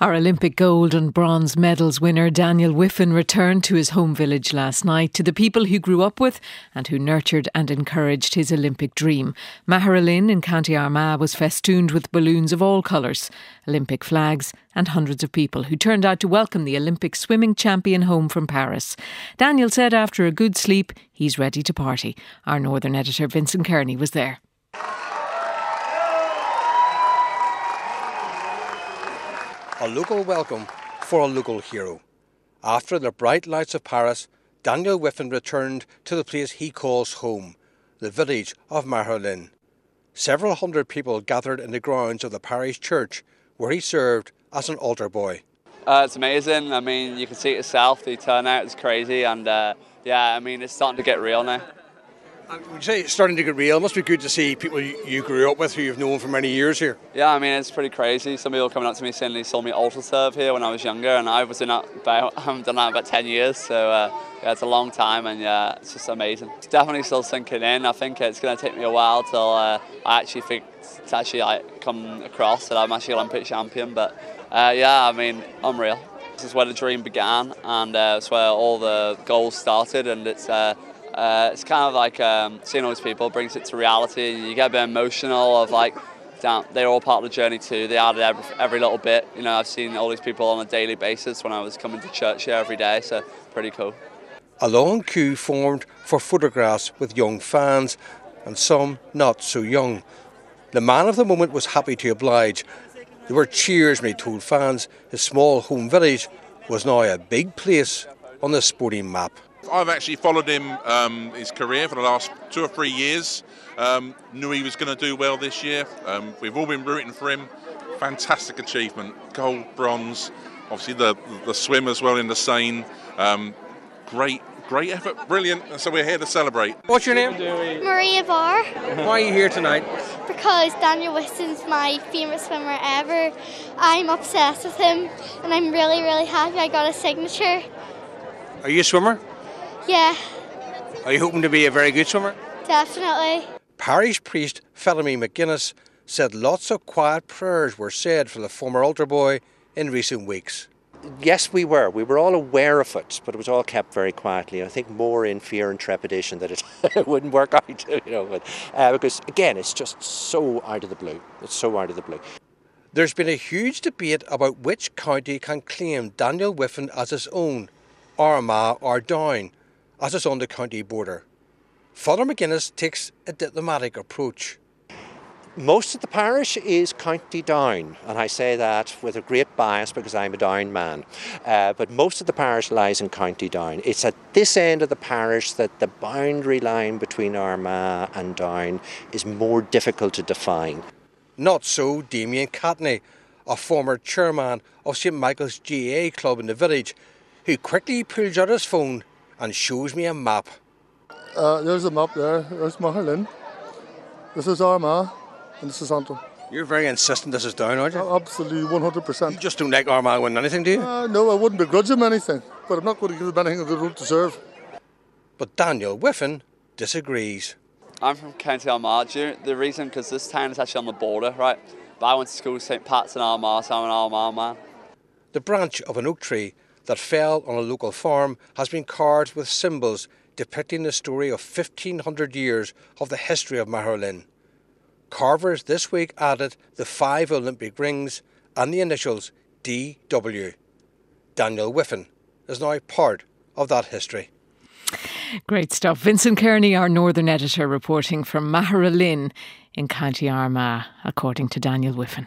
Our Olympic gold and bronze medals winner Daniel Wiffen returned to his home village last night to the people who grew up with and who nurtured and encouraged his Olympic dream. Magheralin in County Armagh was festooned with balloons of all colours, Olympic flags and hundreds of people who turned out to welcome the Olympic swimming champion home from Paris. Daniel said after a good sleep he's ready to party. Our Northern editor Vincent Kearney was there. A local welcome for a local hero. After the bright lights of Paris, Daniel Wiffen returned to the place he calls home, the village of Magheralin. Several hundred people gathered in the grounds of the parish church where he served as an altar boy. It's amazing. I mean, you can see it yourself. The turnout is crazy, and it's starting to get real now. Would you say it's starting to get real? It must be good to see people you grew up with who you've known for many years here. Yeah, I mean, it's pretty crazy. Some people coming up to me saying they saw me altar serve here when I was younger, and I haven't done that about 10 years, so it's a long time, and it's just amazing. It's definitely still sinking in. I think it's going to take me a while till I actually think to actually come across that I'm actually Olympic champion, but unreal. This is where the dream began, and it's where all the goals started, and it's kind of like seeing all these people brings it to reality. You get a bit emotional of like, damn, they're all part of the journey too. They added every little bit. You know, I've seen all these people on a daily basis when I was coming to church here every day, so pretty cool. A long queue formed for photographs with young fans and some not so young. The man of the moment was happy to oblige. There were cheers when he told fans his small home village was now a big place on the sporting map. I've actually followed him, his career for the last 2 or 3 years. Knew he was going to do well this year. We've all been rooting for him. Fantastic achievement. Gold, bronze, obviously the swim as well in the Seine. Great effort, brilliant. So we're here to celebrate. What's your name? Maria Barr. Why are you here tonight? Because Daniel Wiffen's my favourite swimmer ever. I'm obsessed with him, and I'm really, really happy I got a signature. Are you a swimmer? Yeah. Are you hoping to be a very good swimmer? Definitely. Parish priest Felemy McGuinness said lots of quiet prayers were said for the former altar boy in recent weeks. Yes, we were. We were all aware of it, but it was all kept very quietly. I think more in fear and trepidation that it wouldn't work out, because again, it's just so out of the blue. It's so out of the blue. There's been a huge debate about which county can claim Daniel Wiffen as its own, Armagh or Down, as it's on the county border. Father McGuinness takes a diplomatic approach. Most of the parish is County Down, and I say that with a great bias because I'm a Down man. But most of the parish lies in County Down. It's at this end of the parish that the boundary line between Armagh and Down is more difficult to define. Not so Damien Catney, a former chairman of St Michael's GAA club in the village, who quickly pulls out his phone and shows me a map. There's a map there. There's Magheralin. This is Armagh. And this is Antrim. You're very insistent this is Down, aren't you? Absolutely, 100%. You just don't like Armagh winning anything, do you? No, I wouldn't begrudge him anything, but I'm not going to give him anything they don't deserve. But Daniel Wiffen disagrees. I'm from County Armagh. The reason, because this town is actually on the border, right? But I went to school St Pat's in Armagh, so I'm an Armagh man. The branch of an oak tree that fell on a local farm has been carved with symbols depicting the story of 1,500 years of the history of Magheralin. Carvers this week added the 5 Olympic rings and the initials DW. Daniel Wiffen is now part of that history. Great stuff. Vincent Kearney, our Northern editor, reporting from Magheralin in County Armagh, according to Daniel Wiffen.